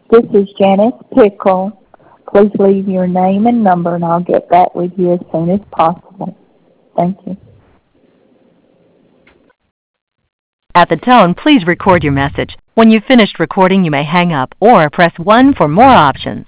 This is Janice Pickle. Please leave your name and number, and I'll get back with you as soon as possible. Thank you. At the tone, please record your message. When you've finished recording, you may hang up or press 1 for more options.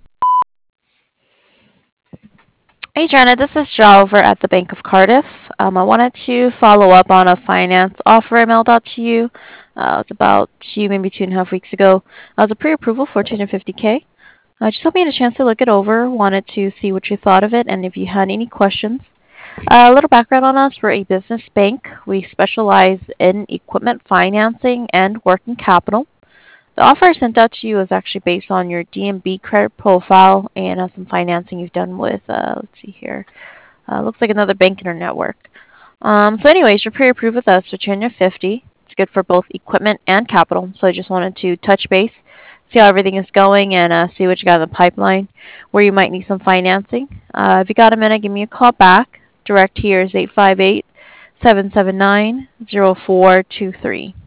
Hey, Janet, this is Jo over at the Bank of Cardiff. I wanted to follow up on a finance offer I mailed out to you. It's about maybe 2.5 weeks ago. It was a pre-approval for $250K. Just hope you had a chance to look it over. Wanted to see what you thought of it and if you had any questions. A little background on us. We're a business bank. We specialize in equipment financing and working capital. The offer I sent out to you is actually based on your DNB credit profile and some financing you've done with, let's see here, looks like another bank in our network. So anyways, you're pre-approved with us for $250. It's good for both equipment and capital. So I just wanted to touch base, see how everything is going, and see what you got in the pipeline, where you might need some financing. If you got a minute, give me a call back. Direct here is 858-779-0423.